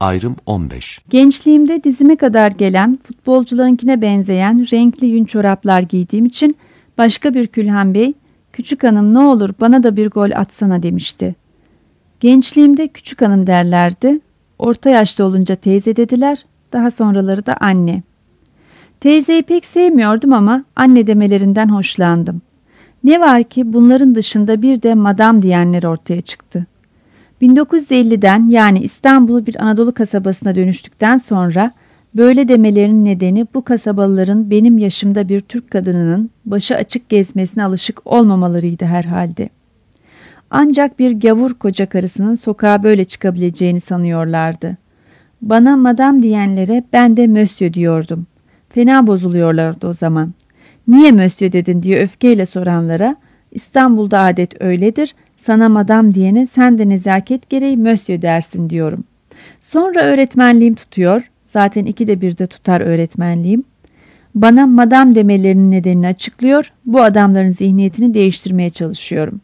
Ayrım 15. Gençliğimde dizime kadar gelen, futbolcularınkine benzeyen renkli yün çoraplar giydiğim için başka bir Külhan Bey, "Küçük hanım ne olur bana da bir gol atsana" demişti. Gençliğimde küçük hanım derlerdi, orta yaşta olunca teyze dediler, daha sonraları da anne. Teyzeyi pek sevmiyordum ama anne demelerinden hoşlandım. Ne var ki bunların dışında bir de madam diyenler ortaya çıktı. 1950'den yani İstanbul'u bir Anadolu kasabasına dönüştükten sonra böyle demelerinin nedeni bu kasabalıların benim yaşımda bir Türk kadınının başı açık gezmesine alışık olmamalarıydı herhalde. Ancak bir gavur koca karısının sokağa böyle çıkabileceğini sanıyorlardı. Bana madam diyenlere ben de monsieur diyordum. Fena bozuluyorlardı o zaman. Niye monsieur dedin diye öfkeyle soranlara, İstanbul'da adet öyledir, sana madam diyene sen de nezaket gereği monsieur dersin diyorum. Sonra öğretmenliğim tutuyor, zaten 2'de 1'de tutar öğretmenliğim. Bana madam demelerinin nedenini açıklıyor, bu adamların zihniyetini değiştirmeye çalışıyorum.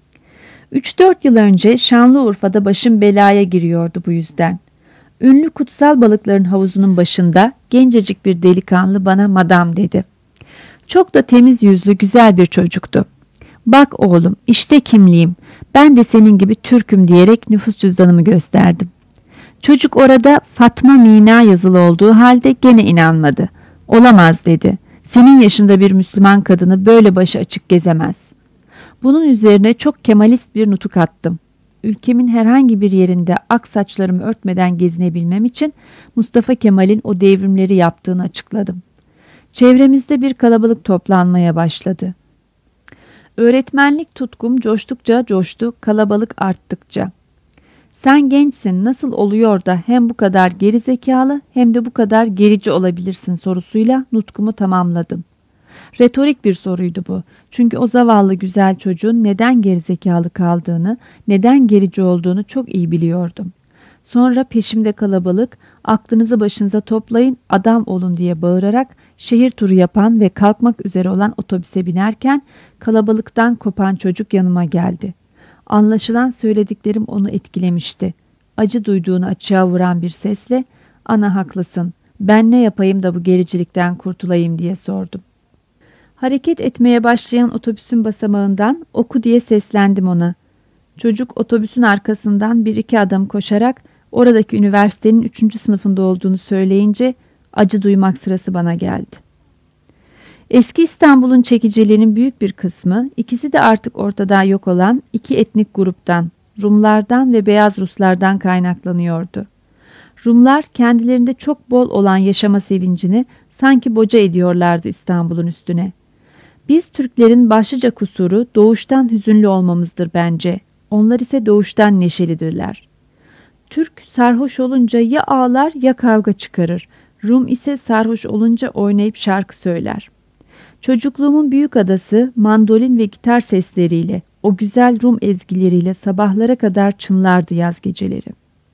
3-4 yıl önce Şanlıurfa'da başım belaya giriyordu bu yüzden. Ünlü kutsal balıkların havuzunun başında gencecik bir delikanlı bana madam dedi. Çok da temiz yüzlü güzel bir çocuktu. Bak oğlum işte kimliğim, ben de senin gibi Türk'üm diyerek nüfus cüzdanımı gösterdim. Çocuk orada Fatma Mina yazılı olduğu halde gene inanmadı. Olamaz dedi. Senin yaşında bir Müslüman kadını böyle başı açık gezemez. Bunun üzerine çok kemalist bir nutuk attım. Ülkemin herhangi bir yerinde ak saçlarımı örtmeden gezinebilmem için Mustafa Kemal'in o devrimleri yaptığını açıkladım. Çevremizde bir kalabalık toplanmaya başladı. Öğretmenlik tutkum coştukça coştu, kalabalık arttıkça. Sen gençsin, nasıl oluyor da hem bu kadar gerizekalı hem de bu kadar gerici olabilirsin sorusuyla nutkumu tamamladım. Retorik bir soruydu bu. Çünkü o zavallı güzel çocuğun neden gerizekalı kaldığını, neden gerici olduğunu çok iyi biliyordum. Sonra peşimde kalabalık, aklınızı başınıza toplayın, adam olun diye bağırarak şehir turu yapan ve kalkmak üzere olan otobüse binerken kalabalıktan kopan çocuk yanıma geldi. Anlaşılan söylediklerim onu etkilemişti. Acı duyduğunu açığa vuran bir sesle, "Ana haklısın, ben ne yapayım da bu gericilikten kurtulayım?" diye sordum. Hareket etmeye başlayan otobüsün basamağından "Oku" diye seslendim ona. Çocuk otobüsün arkasından 1-2 adım koşarak oradaki üniversitenin 3. sınıfında olduğunu söyleyince acı duymak sırası bana geldi. Eski İstanbul'un çekiciliğinin büyük bir kısmı, ikisi de artık ortadan yok olan 2 etnik gruptan, Rumlardan ve Beyaz Ruslardan kaynaklanıyordu. Rumlar kendilerinde çok bol olan yaşama sevincini sanki boca ediyorlardı İstanbul'un üstüne. Biz Türklerin başlıca kusuru doğuştan hüzünlü olmamızdır bence. Onlar ise doğuştan neşelidirler. Türk sarhoş olunca ya ağlar ya kavga çıkarır. Rum ise sarhoş olunca oynayıp şarkı söyler. Çocukluğumun büyük adası mandolin ve gitar sesleriyle, o güzel Rum ezgileriyle sabahlara kadar çınlardı yaz geceleri.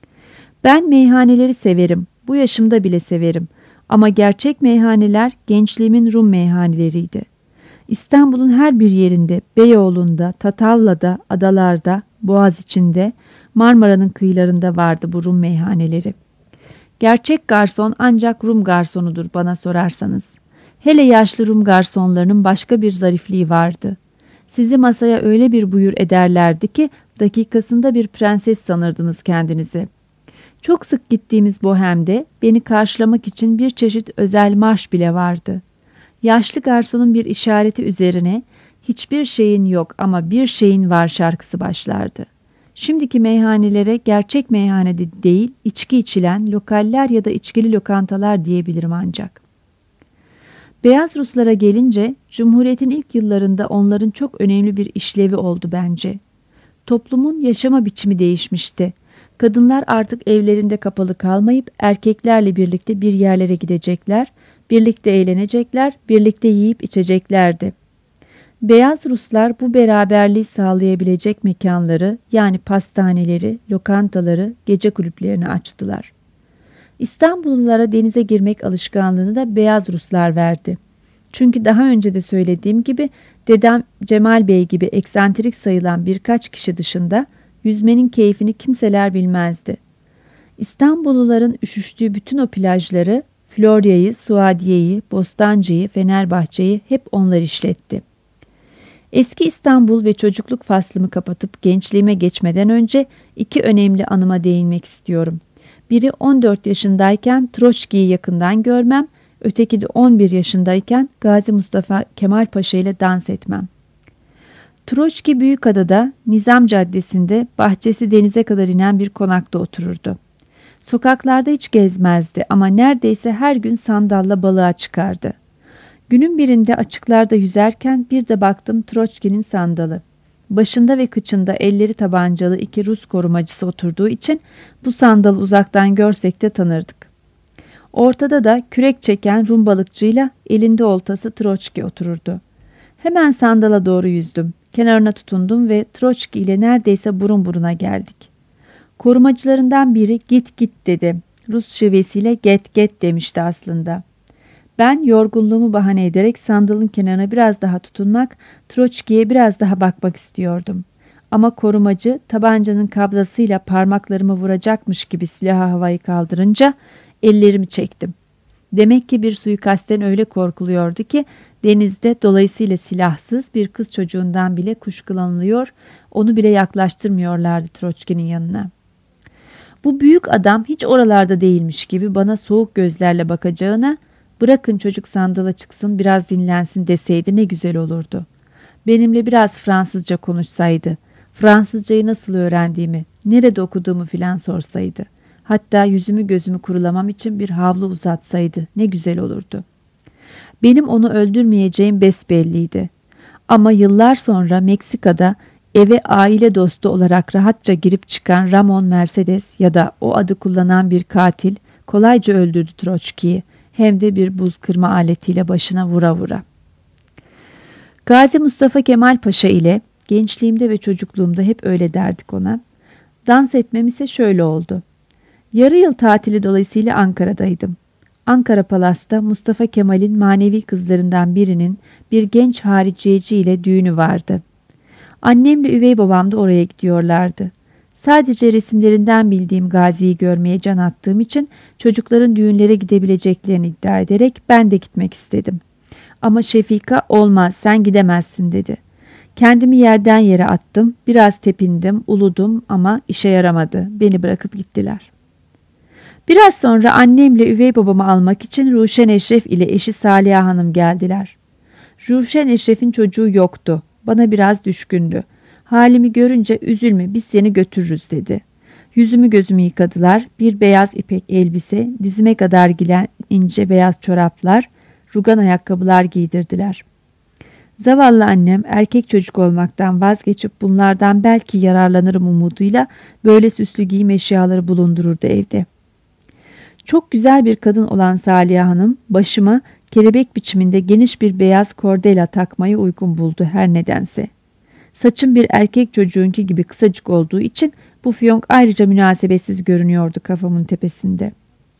Ben meyhaneleri severim, bu yaşımda bile severim. Ama gerçek meyhaneler gençliğimin Rum meyhaneleriydi. İstanbul'un her bir yerinde, Beyoğlu'nda, Tatavla'da, adalarda, Boğaziçi'nde, Marmara'nın kıyılarında vardı bu Rum meyhaneleri. Gerçek garson ancak Rum garsonudur bana sorarsanız. Hele yaşlı Rum garsonlarının başka bir zarifliği vardı. Sizi masaya öyle bir buyur ederlerdi ki dakikasında bir prenses sanırdınız kendinizi. Çok sık gittiğimiz Bohem'de beni karşılamak için bir çeşit özel marş bile vardı. Yaşlı garsonun bir işareti üzerine "Hiçbir şeyin yok ama bir şeyin var" şarkısı başlardı. Şimdiki meyhanelere gerçek meyhane değil, içki içilen lokaller ya da içkili lokantalar diyebilirim ancak. Beyaz Ruslara gelince, Cumhuriyet'in ilk yıllarında onların çok önemli bir işlevi oldu bence. Toplumun yaşama biçimi değişmişti. Kadınlar artık evlerinde kapalı kalmayıp erkeklerle birlikte bir yerlere gidecekler, birlikte eğlenecekler, birlikte yiyip içeceklerdi. Beyaz Ruslar bu beraberliği sağlayabilecek mekanları, yani pastaneleri, lokantaları, gece kulüplerini açtılar. İstanbullulara denize girmek alışkanlığını da Beyaz Ruslar verdi. Çünkü daha önce de söylediğim gibi dedem Cemal Bey gibi eksantrik sayılan birkaç kişi dışında yüzmenin keyfini kimseler bilmezdi. İstanbulluların üşüştüğü bütün o plajları, Florya'yı, Suadiye'yi, Bostancı'yı, Fenerbahçe'yi hep onlar işletti. Eski İstanbul ve çocukluk faslımı kapatıp gençliğime geçmeden önce iki önemli anıma değinmek istiyorum. Biri 14 yaşındayken Troçki'yi yakından görmem, öteki de 11 yaşındayken Gazi Mustafa Kemal Paşa ile dans etmem. Troçki Büyükada'da Nizam Caddesi'nde bahçesi denize kadar inen bir konakta otururdu. Sokaklarda hiç gezmezdi ama neredeyse her gün sandalla balığa çıkardı. Günün birinde açıklarda yüzerken bir de baktım Troçki'nin sandalı. Başında ve kıçında elleri tabancalı iki Rus korumacısı oturduğu için bu sandalı uzaktan görsek de tanırdık. Ortada da kürek çeken Rum balıkçıyla elinde oltası Troçki otururdu. Hemen sandala doğru yüzdüm. Kenarına tutundum ve Troçki ile neredeyse burun buruna geldik. Korumacılarından biri git git dedi. Rus şivesiyle get get demişti aslında. Ben yorgunluğumu bahane ederek sandalın kenarına biraz daha tutunmak, Troçki'ye biraz daha bakmak istiyordum. Ama korumacı tabancanın kabzasıyla parmaklarımı vuracakmış gibi silahı havayı kaldırınca ellerimi çektim. Demek ki bir suikastten öyle korkuluyordu ki denizde dolayısıyla silahsız bir kız çocuğundan bile kuşkulanılıyor, onu bile yaklaştırmıyorlardı Troçki'nin yanına. Bu büyük adam hiç oralarda değilmiş gibi bana soğuk gözlerle bakacağına, bırakın çocuk sandala çıksın biraz dinlensin deseydi ne güzel olurdu. Benimle biraz Fransızca konuşsaydı, Fransızcayı nasıl öğrendiğimi, nerede okuduğumu filan sorsaydı. Hatta yüzümü gözümü kurulamam için bir havlu uzatsaydı ne güzel olurdu. Benim onu öldürmeyeceğim besbelliydi. Ama yıllar sonra Meksika'da eve aile dostu olarak rahatça girip çıkan Ramon Mercedes ya da o adı kullanan bir katil kolayca öldürdü Troçki'yi. Hem de bir buz kırma aletiyle başına vura vura. Gazi Mustafa Kemal Paşa ile gençliğimde ve çocukluğumda hep öyle derdik ona. Dans etmem ise şöyle oldu. Yarı yıl tatili dolayısıyla Ankara'daydım. Ankara Palas'ta Mustafa Kemal'in manevi kızlarından birinin bir genç hariciyeci ile düğünü vardı. Annemle üvey babam da oraya gidiyorlardı. Sadece resimlerinden bildiğim Gazi'yi görmeye can attığım için çocukların düğünlere gidebileceklerini iddia ederek ben de gitmek istedim. Ama Şefika olmaz sen gidemezsin dedi. Kendimi yerden yere attım, biraz tepindim, uludum ama işe yaramadı. Beni bırakıp gittiler. Biraz sonra annemle üvey babamı almak için Ruşen Eşref ile eşi Saliha Hanım geldiler. Ruşen Eşref'in çocuğu yoktu. Bana biraz düşkündü. Halimi görünce üzülme biz seni götürürüz dedi. Yüzümü gözümü yıkadılar. Bir beyaz ipek elbise, dizime kadar gelen ince beyaz çoraplar, rugan ayakkabılar giydirdiler. Zavallı annem erkek çocuk olmaktan vazgeçip bunlardan belki yararlanırım umuduyla böyle süslü giyim eşyaları bulundururdu evde. Çok güzel bir kadın olan Saliha Hanım başıma kelebek biçiminde geniş bir beyaz kordela takmayı uygun buldu her nedense. Saçım bir erkek çocuğunki gibi kısacık olduğu için bu fiyonk ayrıca münasebetsiz görünüyordu kafamın tepesinde.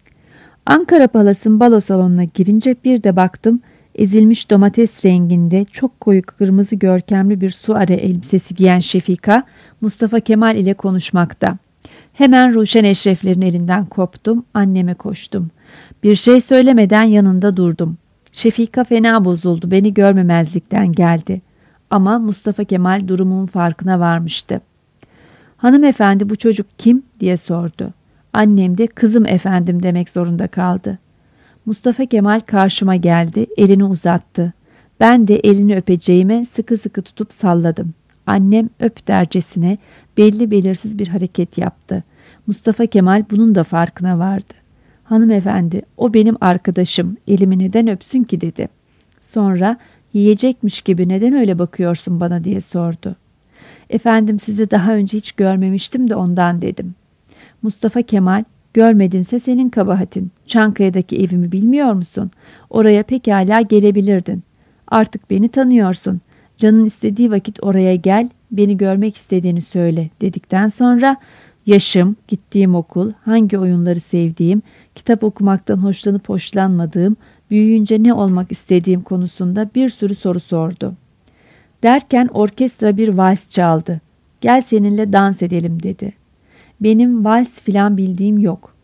Ankara Palas'ın balo salonuna girince bir de baktım ezilmiş domates renginde çok koyu kırmızı görkemli bir suare elbisesi giyen Şefika Mustafa Kemal ile konuşmakta. Hemen Ruşen Eşreflerin elinden koptum, anneme koştum. Bir şey söylemeden yanında durdum. Şefika fena bozuldu, beni görmemezlikten geldi. Ama Mustafa Kemal durumumun farkına varmıştı. Hanımefendi bu çocuk kim diye sordu. Annem de kızım efendim demek zorunda kaldı. Mustafa Kemal karşıma geldi, elini uzattı. Ben de elini öpeceğime sıkı sıkı tutup salladım. Annem öp dercesine belli belirsiz bir hareket yaptı. Mustafa Kemal bunun da farkına vardı. Hanımefendi, o benim arkadaşım, elimi neden öpsün ki dedi. Sonra yiyecekmiş gibi neden öyle bakıyorsun bana diye sordu. Efendim sizi daha önce hiç görmemiştim de ondan dedim. Mustafa Kemal, görmedinse senin kabahatin. Çankaya'daki evimi bilmiyor musun? Oraya pekala gelebilirdin. Artık beni tanıyorsun. Canın istediği vakit oraya gel, beni görmek istediğini söyle dedikten sonra yaşım, gittiğim okul, hangi oyunları sevdiğim, kitap okumaktan hoşlanıp hoşlanmadığım, büyüyünce ne olmak istediğim konusunda bir sürü soru sordu. Derken orkestra bir vals çaldı. Gel seninle dans edelim dedi. Benim vals filan bildiğim yok.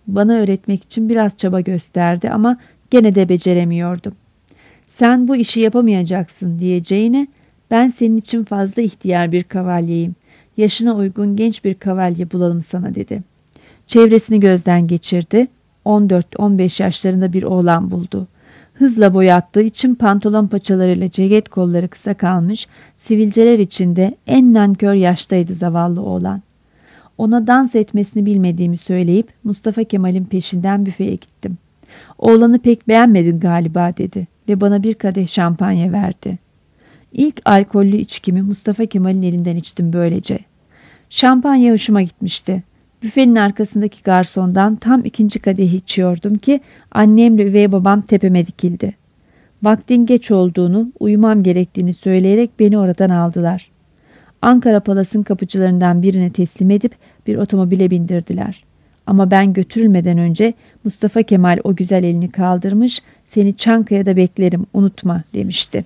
Bana öğretmek için biraz çaba gösterdi ama gene de beceremiyordum. Sen bu işi yapamayacaksın diyeceğine, ben senin için fazla ihtiyar bir kavalyeyim. Yaşına uygun genç bir kavalye bulalım sana dedi. Çevresini gözden geçirdi. 14-15 yaşlarında bir oğlan buldu. Hızla boyattığı için pantolon paçalarıyla ceket kolları kısa kalmış, sivilceler içinde en nankör yaştaydı zavallı oğlan. Ona dans etmesini bilmediğimi söyleyip Mustafa Kemal'in peşinden büfeye gittim. Oğlanı pek beğenmedin galiba dedi ve bana bir kadeh şampanya verdi. İlk alkollü içkimi Mustafa Kemal'in elinden içtim böylece. Şampanya hoşuma gitmişti. Büfenin arkasındaki garsondan tam ikinci kadehi içiyordum ki annemle üvey babam tepeme dikildi. Vaktin geç olduğunu, uyumam gerektiğini söyleyerek beni oradan aldılar. Ankara Palas'ın kapıcılarından birine teslim edip bir otomobile bindirdiler. Ama ben götürülmeden önce Mustafa Kemal o güzel elini kaldırmış, seni Çankaya'da beklerim unutma demişti.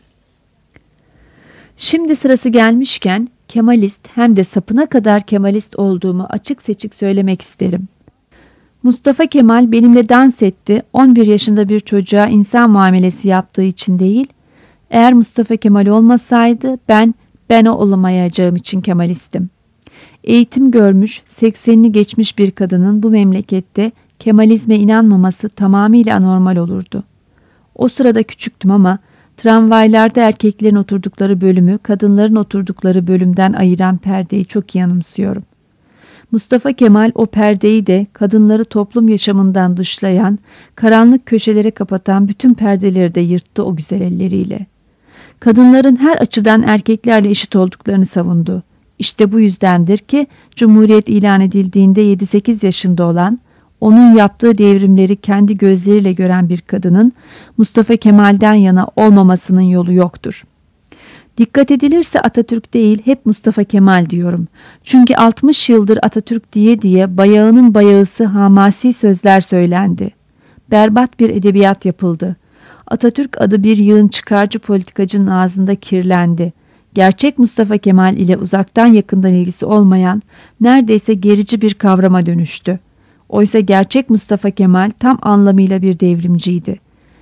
Şimdi sırası gelmişken Kemalist hem de sapına kadar Kemalist olduğumu açık seçik söylemek isterim. Mustafa Kemal benimle dans etti, 11 yaşında bir çocuğa insan muamelesi yaptığı için değil, eğer Mustafa Kemal olmasaydı ben o olamayacağım için Kemalistim. Eğitim görmüş, 80'ini geçmiş bir kadının bu memlekette Kemalizme inanmaması tamamıyla anormal olurdu. O sırada küçüktüm ama tramvaylarda erkeklerin oturdukları bölümü kadınların oturdukları bölümden ayıran perdeyi çok iyi anımsıyorum. Mustafa Kemal o perdeyi de kadınları toplum yaşamından dışlayan, karanlık köşelere kapatan bütün perdeleri de yırttı o güzel elleriyle. Kadınların her açıdan erkeklerle eşit olduklarını savundu. İşte bu yüzdendir ki Cumhuriyet ilan edildiğinde 7-8 yaşında olan, onun yaptığı devrimleri kendi gözleriyle gören bir kadının Mustafa Kemal'den yana olmamasının yolu yoktur. Dikkat edilirse Atatürk değil, hep Mustafa Kemal diyorum. Çünkü 60 yıldır Atatürk diye diye bayağının bayağısı hamasi sözler söylendi. Berbat bir edebiyat yapıldı. Atatürk adı bir yığın çıkarcı politikacının ağzında kirlendi. Gerçek Mustafa Kemal ile uzaktan yakından ilgisi olmayan, neredeyse gerici bir kavrama dönüştü. Oysa gerçek Mustafa Kemal tam anlamıyla bir devrimciydi.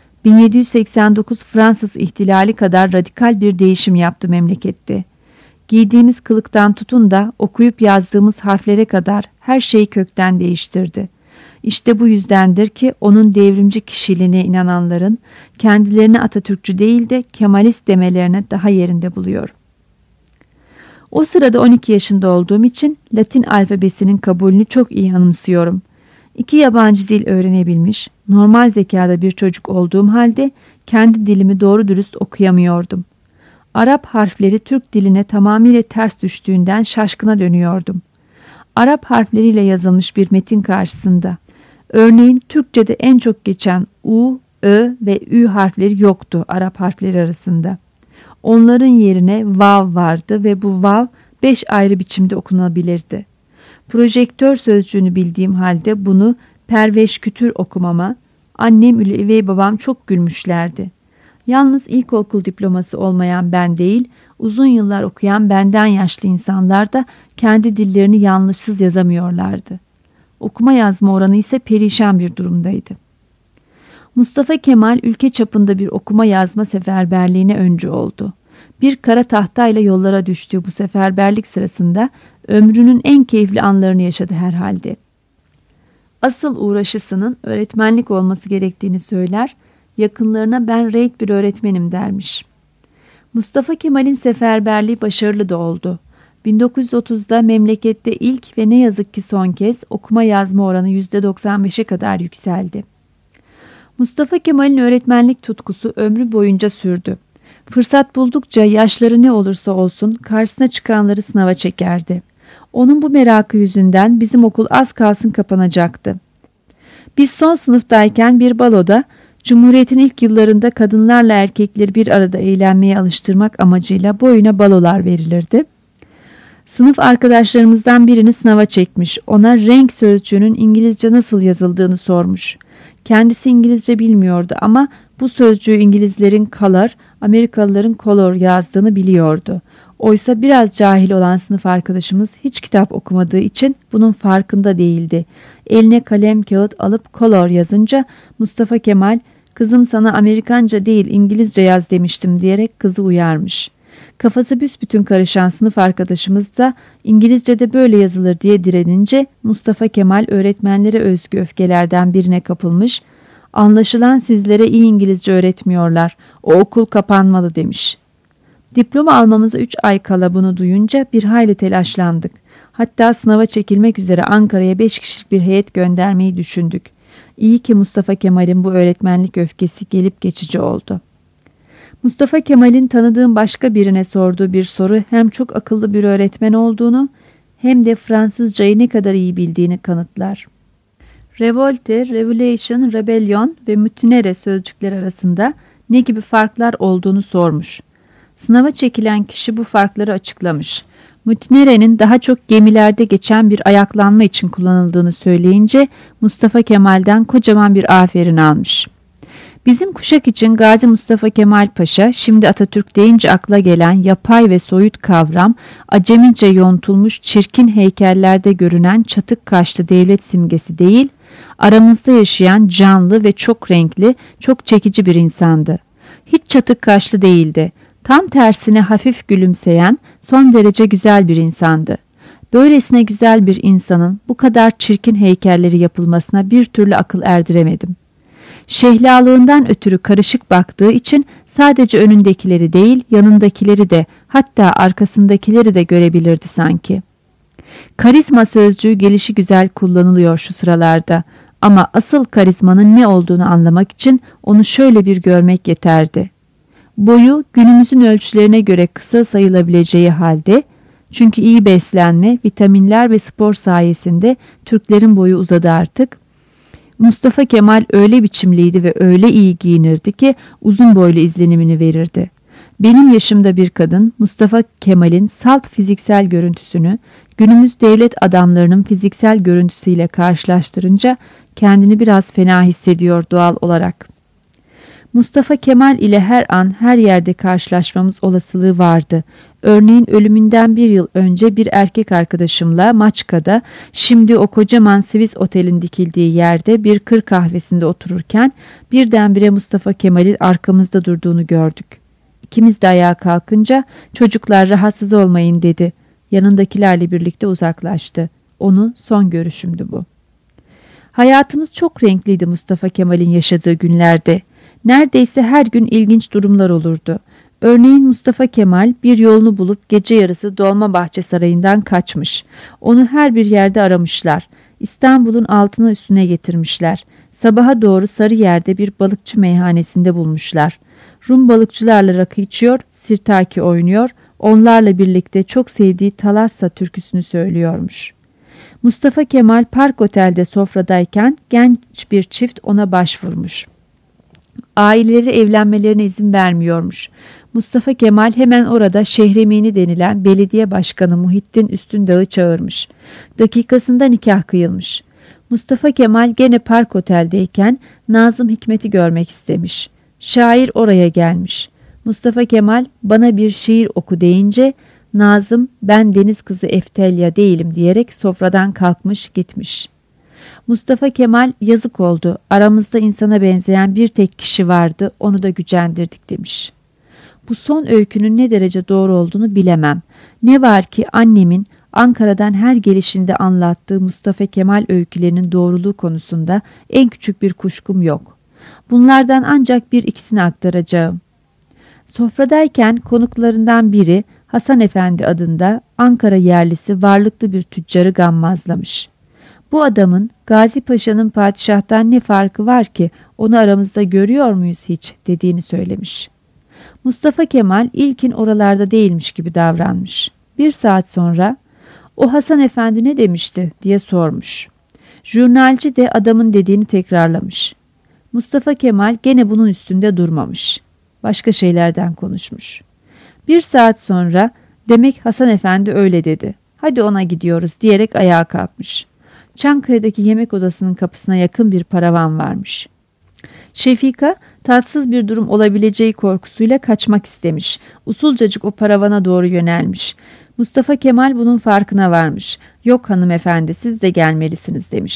1789 Fransız ihtilali kadar radikal bir değişim yaptı memlekette. Giydiğimiz kılıktan tutun da okuyup yazdığımız harflere kadar her şeyi kökten değiştirdi. İşte bu yüzdendir ki onun devrimci kişiliğine inananların kendilerini Atatürkçü değil de Kemalist demelerine daha yerinde buluyor. O sırada 12 yaşında olduğum için Latin alfabesinin kabulünü çok iyi anımsıyorum. 2 yabancı dil öğrenebilmiş, normal zekada bir çocuk olduğum halde kendi dilimi doğru dürüst okuyamıyordum. Arap harfleri Türk diline tamamıyla ters düştüğünden şaşkına dönüyordum. Arap harfleriyle yazılmış bir metin karşısında, örneğin Türkçe'de en çok geçen U, Ö ve Ü harfleri yoktu Arap harfleri arasında. Onların yerine vav vardı ve bu vav 5 ayrı biçimde okunabilirdi. Projektör sözcüğünü bildiğim halde bunu perveşkütür okumama, annem ile üvey babam çok gülmüşlerdi. Yalnız ilkokul diploması olmayan ben değil, uzun yıllar okuyan benden yaşlı insanlar da kendi dillerini yanlışsız yazamıyorlardı. Okuma yazma oranı ise perişan bir durumdaydı. Mustafa Kemal ülke çapında bir okuma yazma seferberliğine öncü oldu. Bir kara tahtayla yollara düştüğü bu seferberlik sırasında ömrünün en keyifli anlarını yaşadı herhalde. Asıl uğraşısının öğretmenlik olması gerektiğini söyler, yakınlarına ben reit bir öğretmenim dermiş. Mustafa Kemal'in seferberliği başarılı da oldu. 1930'da memlekette ilk ve ne yazık ki son kez okuma yazma oranı %95'e kadar yükseldi. Mustafa Kemal'in öğretmenlik tutkusu ömrü boyunca sürdü. Fırsat buldukça yaşları ne olursa olsun karşısına çıkanları sınava çekerdi. Onun bu merakı yüzünden bizim okul az kalsın kapanacaktı. Biz son sınıftayken bir baloda Cumhuriyet'in ilk yıllarında kadınlarla erkekleri bir arada eğlenmeye alıştırmak amacıyla boyuna balolar verilirdi. Sınıf arkadaşlarımızdan birini sınava çekmiş. Ona renk sözcüğünün İngilizce nasıl yazıldığını sormuş. Kendisi İngilizce bilmiyordu ama bu sözcüğü İngilizlerin color, Amerikalıların color yazdığını biliyordu. Oysa biraz cahil olan sınıf arkadaşımız hiç kitap okumadığı için bunun farkında değildi. eline kalem kağıt alıp color yazınca Mustafa Kemal "Kızım sana Amerikanca değil İngilizce yaz demiştim" diyerek kızı uyarmış. Kafası büsbütün karışan sınıf arkadaşımız da İngilizce'de böyle yazılır diye direnince Mustafa Kemal öğretmenlere özgü öfkelerden birine kapılmış, "Anlaşılan sizlere iyi İngilizce öğretmiyorlar, o okul kapanmalı" demiş. Diploma almamıza 3 ay kala bunu duyunca bir hayli telaşlandık. Hatta sınava çekilmek üzere Ankara'ya 5 kişilik bir heyet göndermeyi düşündük. İyi ki Mustafa Kemal'in bu öğretmenlik öfkesi gelip geçici oldu. Mustafa Kemal'in tanıdığım başka birine sorduğu bir soru hem çok akıllı bir öğretmen olduğunu hem de Fransızcayı ne kadar iyi bildiğini kanıtlar. Revolte, revolution, rebellion ve mutinere sözcükleri arasında ne gibi farklar olduğunu sormuş. Sınava çekilen kişi bu farkları açıklamış. Mutinere'nin daha çok gemilerde geçen bir ayaklanma için kullanıldığını söyleyince Mustafa Kemal'den kocaman bir aferin almış. Bizim kuşak için Gazi Mustafa Kemal Paşa, şimdi Atatürk deyince akla gelen yapay ve soyut kavram, acemice yontulmuş çirkin heykellerde görünen çatık kaşlı devlet simgesi değil, aramızda yaşayan canlı ve çok renkli, çok çekici bir insandı. Hiç çatık kaşlı değildi. Tam tersine hafif gülümseyen, son derece güzel bir insandı. Böylesine güzel bir insanın bu kadar çirkin heykelleri yapılmasına bir türlü akıl erdiremedim. Şehlalığından ötürü karışık baktığı için sadece önündekileri değil, yanındakileri de, hatta arkasındakileri de görebilirdi sanki. Karizma sözcüğü gelişigüzel kullanılıyor şu sıralarda ama asıl karizmanın ne olduğunu anlamak için onu şöyle bir görmek yeterdi. Boyu günümüzün ölçülerine göre kısa sayılabileceği halde, çünkü iyi beslenme, vitaminler ve spor sayesinde Türklerin boyu uzadı artık. Mustafa Kemal öyle biçimliydi ve öyle iyi giyinirdi ki uzun boylu izlenimini verirdi. Benim yaşımda bir kadın Mustafa Kemal'in salt fiziksel görüntüsünü günümüz devlet adamlarının fiziksel görüntüsüyle karşılaştırınca kendini biraz fena hissediyor doğal olarak. Mustafa Kemal ile her an her yerde karşılaşmamız olasılığı vardı. Örneğin ölümünden 1 yıl önce bir erkek arkadaşımla Maçka'da, şimdi o kocaman Swiss otelin dikildiği yerde bir kır kahvesinde otururken birdenbire Mustafa Kemal'in arkamızda durduğunu gördük. İkimiz de ayağa kalkınca "Çocuklar rahatsız olmayın" dedi. Yanındakilerle birlikte uzaklaştı. Onu son görüşümdü bu. Hayatımız çok renkliydi Mustafa Kemal'in yaşadığı günlerde. Neredeyse her gün ilginç durumlar olurdu. Örneğin Mustafa Kemal bir yolunu bulup gece yarısı Dolmabahçe Sarayı'ndan kaçmış. Onu her bir yerde aramışlar. İstanbul'un altını üstüne getirmişler. Sabaha doğru Sarıyer'de bir balıkçı meyhanesinde bulmuşlar. Rum balıkçılarla rakı içiyor, sirtaki oynuyor, onlarla birlikte çok sevdiği Talassa türküsünü söylüyormuş. Mustafa Kemal Park Otel'de sofradayken genç bir çift ona başvurmuş. Aileleri evlenmelerine izin vermiyormuş. Mustafa Kemal hemen orada Şehremini denilen belediye başkanı Muhittin Üstündağ'ı çağırmış. Dakikasında nikah kıyılmış. Mustafa Kemal gene Park Otel'deyken Nazım Hikmet'i görmek istemiş. Şair oraya gelmiş. Mustafa Kemal "Bana bir şiir oku" deyince Nazım "Ben deniz kızı Eftelya değilim" diyerek sofradan kalkmış gitmiş. Mustafa Kemal "Yazık oldu, aramızda insana benzeyen bir tek kişi vardı, onu da gücendirdik" demiş. Bu son öykünün ne derece doğru olduğunu bilemem. Ne var ki annemin Ankara'dan her gelişinde anlattığı Mustafa Kemal öykülerinin doğruluğu konusunda en küçük bir kuşkum yok. Bunlardan ancak bir ikisini aktaracağım. Sofradayken konuklarından biri Hasan Efendi adında Ankara yerlisi varlıklı bir tüccarı gammazlamış. Bu adamın Gazi Paşa'nın padişahtan ne farkı var ki, onu aramızda görüyor muyuz hiç dediğini söylemiş. Mustafa Kemal ilkin oralarda değilmiş gibi davranmış. 1 saat sonra "O Hasan Efendi ne demişti?" diye sormuş. Jurnalci de adamın dediğini tekrarlamış. Mustafa Kemal gene bunun üstünde durmamış. Başka şeylerden konuşmuş. 1 saat sonra "Demek Hasan Efendi öyle dedi. Hadi ona gidiyoruz" diyerek ayağa kalkmış. Çankaya'daki yemek odasının kapısına yakın bir paravan varmış. Şefika tatsız bir durum olabileceği korkusuyla kaçmak istemiş. Usulcacık o paravana doğru yönelmiş. Mustafa Kemal bunun farkına varmış. "Yok hanımefendi, siz de gelmelisiniz" demiş.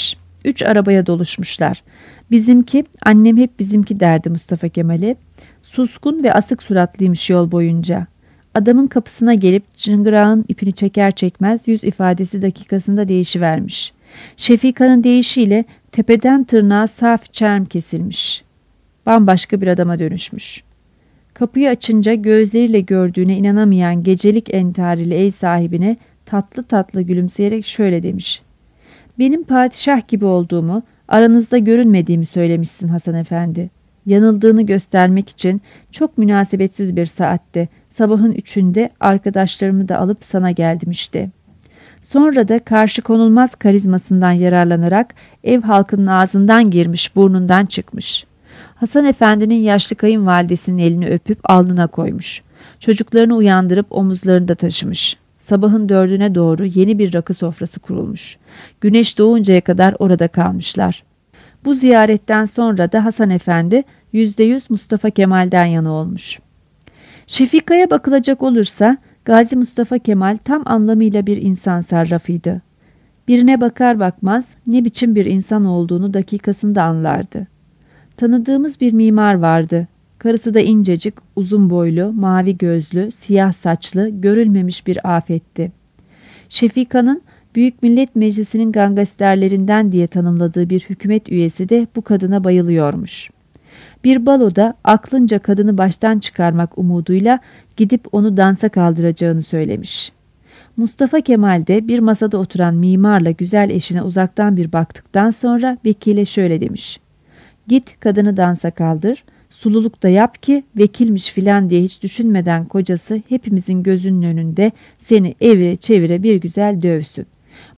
3 arabaya doluşmuşlar. Bizimki, annem hep bizimki derdi Mustafa Kemal'e. Suskun ve asık suratlıymış yol boyunca. Adamın kapısına gelip çıngırağın ipini çeker çekmez yüz ifadesi dakikasında değişivermiş. Şefika'nın deyişiyle tepeden tırnağa saf çerm kesilmiş. Bambaşka bir adama dönüşmüş. Kapıyı açınca gözleriyle gördüğüne inanamayan gecelik entarili ev sahibine tatlı tatlı gülümseyerek şöyle demiş. Benim padişah gibi olduğumu, aranızda görünmediğimi söylemişsin Hasan Efendi. Yanıldığını göstermek için çok münasebetsiz bir saatte, sabahın 3'ünde arkadaşlarımı da alıp sana geldim işte. Sonra da karşı konulmaz karizmasından yararlanarak ev halkının ağzından girmiş, burnundan çıkmış. Hasan Efendi'nin yaşlı kayınvalidesinin elini öpüp alnına koymuş. Çocuklarını uyandırıp omuzlarında taşımış. Sabahın 4'üne doğru yeni bir rakı sofrası kurulmuş. Güneş doğuncaya kadar orada kalmışlar. Bu ziyaretten sonra da Hasan Efendi %100 Mustafa Kemal'den yana olmuş. Şefika'ya bakılacak olursa Gazi Mustafa Kemal tam anlamıyla bir insan sarrafıydı. Birine bakar bakmaz ne biçim bir insan olduğunu dakikasında anlardı. Tanıdığımız bir mimar vardı. Karısı da incecik, uzun boylu, mavi gözlü, siyah saçlı, görülmemiş bir afetti. Şefika'nın Büyük Millet Meclisi'nin gangsterlerinden diye tanımladığı bir hükümet üyesi de bu kadına bayılıyormuş. Bir baloda aklınca kadını baştan çıkarmak umuduyla gidip onu dansa kaldıracağını söylemiş. Mustafa Kemal de bir masada oturan mimarla güzel eşine uzaktan bir baktıktan sonra vekile şöyle demiş. Git kadını dansa kaldır, sululuk da yap ki vekilmiş filan diye hiç düşünmeden kocası hepimizin gözünün önünde seni evire çevire bir güzel dövsün.